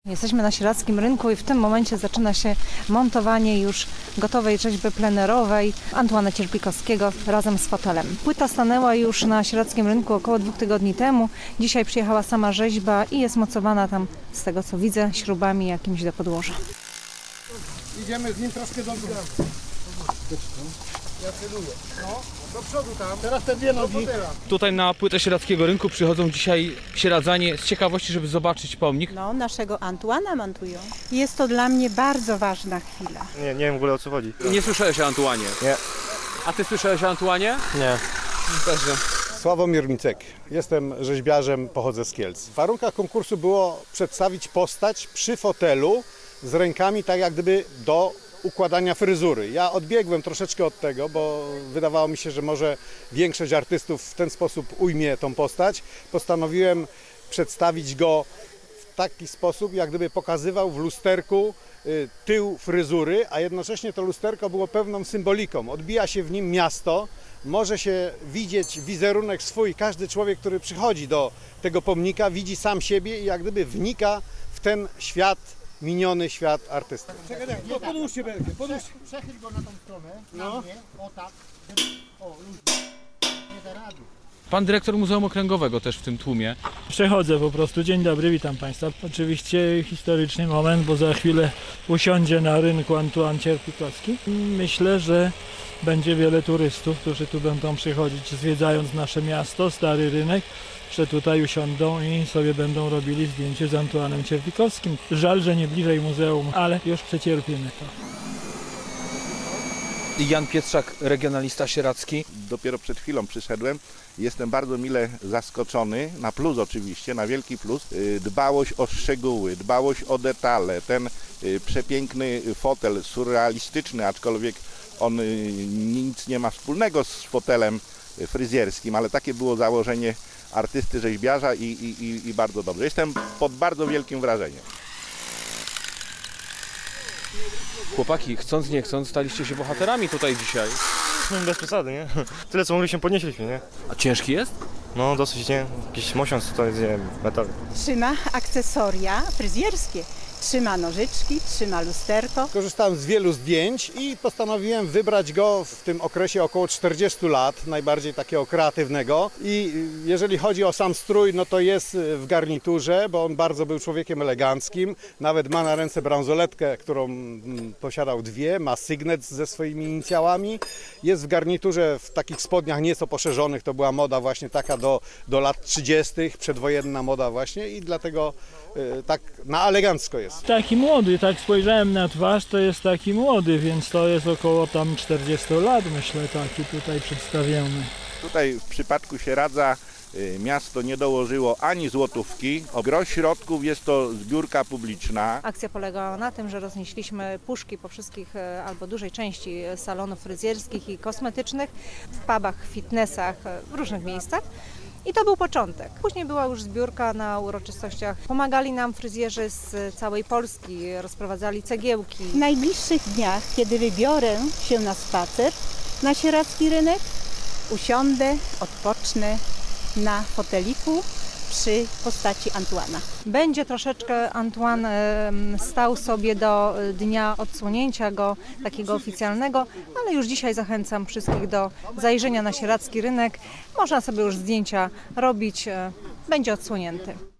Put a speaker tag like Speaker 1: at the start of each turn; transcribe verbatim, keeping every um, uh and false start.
Speaker 1: Jesteśmy na Sieradzkim Rynku i w tym momencie zaczyna się montowanie już gotowej rzeźby plenerowej Antoana Cierpikowskiego razem z fotelem. Płyta stanęła już na Sieradzkim Rynku około dwóch tygodni temu. Dzisiaj przyjechała sama rzeźba i jest mocowana tam, z tego co widzę, śrubami jakimiś do podłoża.
Speaker 2: Idziemy z nim troszkę do góry. Ja celuję. No, do przodu tam. Teraz te dwie nogi.
Speaker 3: Tutaj na płytę Sieradzkiego Rynku przychodzą dzisiaj sieradzanie z ciekawości, żeby zobaczyć pomnik.
Speaker 4: No, naszego Antuana montują. Jest to dla mnie bardzo ważna chwila.
Speaker 5: Nie, nie wiem w ogóle o co chodzi.
Speaker 3: Nie słyszałeś o Antuanie?
Speaker 5: Nie.
Speaker 3: A ty słyszałeś o Antuanie?
Speaker 5: Nie.
Speaker 3: Też nie.
Speaker 2: Sławomir Micek. Jestem rzeźbiarzem, pochodzę z Kielc. W warunkach konkursu było przedstawić postać przy fotelu z rękami tak jak gdyby do układania fryzury. Ja odbiegłem troszeczkę od tego, bo wydawało mi się, że może większość artystów w ten sposób ujmie tą postać. Postanowiłem przedstawić go w taki sposób, jak gdyby pokazywał w lusterku tył fryzury, a jednocześnie to lusterko było pewną symboliką. Odbija się w nim miasto, może się widzieć wizerunek swój. Każdy człowiek, który przychodzi do tego pomnika, widzi sam siebie i jak gdyby wnika w ten świat, miniony świat artysty.
Speaker 6: Czekaj, no, podłóżcie belkę, podłóżcie.
Speaker 2: Przechyl go na tą stronę, na
Speaker 6: No.
Speaker 2: mnie, o tak, żeby, o, luźno, nie da rady.
Speaker 3: Pan dyrektor Muzeum Okręgowego też w tym tłumie.
Speaker 7: Przechodzę po prostu. Dzień dobry, witam Państwa. Oczywiście historyczny moment, bo za chwilę usiądzie na rynku Antoine Cierpikowski. Myślę, że będzie wiele turystów, którzy tu będą przychodzić, zwiedzając nasze miasto, stary rynek, że tutaj usiądą i sobie będą robili zdjęcie z Antoinem Cierpikowskim. Żal, że nie bliżej muzeum, ale już przecierpimy to.
Speaker 3: Jan Pietrzak, regionalista sieradzki.
Speaker 8: Dopiero przed chwilą przyszedłem. Jestem bardzo mile zaskoczony, na plus oczywiście, na wielki plus. Dbałość o szczegóły, dbałość o detale, ten przepiękny fotel, surrealistyczny, aczkolwiek on nic nie ma wspólnego z fotelem fryzjerskim, ale takie było założenie artysty, rzeźbiarza i, i, i bardzo dobrze. Jestem pod bardzo wielkim wrażeniem.
Speaker 3: Chłopaki, chcąc nie chcąc, staliście się bohaterami tutaj dzisiaj.
Speaker 5: No, bez przesady, nie? Tyle co mogliśmy podnieśliśmy, nie?
Speaker 3: A ciężki jest?
Speaker 5: No dosyć, nie? Jakiś mosiąc to jest, nie wiem, metal.
Speaker 4: Trzyma akcesoria fryzjerskie. Trzyma nożyczki, trzyma lusterko.
Speaker 2: Korzystałem z wielu zdjęć i postanowiłem wybrać go w tym okresie około czterdziestu lat, najbardziej takiego kreatywnego. I jeżeli chodzi o sam strój, no to jest w garniturze, bo on bardzo był człowiekiem eleganckim. Nawet ma na ręce bransoletkę, którą posiadał dwie, ma sygnet ze swoimi inicjałami. Jest w garniturze w takich spodniach nieco poszerzonych, to była moda właśnie taka do, do lat trzydziestych, przedwojenna moda właśnie i dlatego y, tak na elegancko jest.
Speaker 7: Taki młody, tak spojrzałem na twarz, to jest taki młody, więc to jest około tam czterdziestu lat, myślę, taki tutaj przedstawiony.
Speaker 8: Tutaj w przypadku Sieradza miasto nie dołożyło ani złotówki. Gros środków jest to zbiórka publiczna.
Speaker 1: Akcja polegała na tym, że roznieśliśmy puszki po wszystkich albo dużej części salonów fryzjerskich i kosmetycznych, w pubach, fitnessach, w różnych miejscach. I to był początek. Później była już zbiórka na uroczystościach. Pomagali nam fryzjerzy z całej Polski, rozprowadzali cegiełki.
Speaker 4: W najbliższych dniach, kiedy wybiorę się na spacer na Sieradzki Rynek, usiądę, odpocznę na foteliku przy postaci Antuana.
Speaker 1: Będzie troszeczkę Antoine em, stał sobie do dnia odsłonięcia go, takiego oficjalnego, ale już dzisiaj zachęcam wszystkich do zajrzenia na Sieradzki Rynek. Można sobie już zdjęcia robić, e, będzie odsłonięty.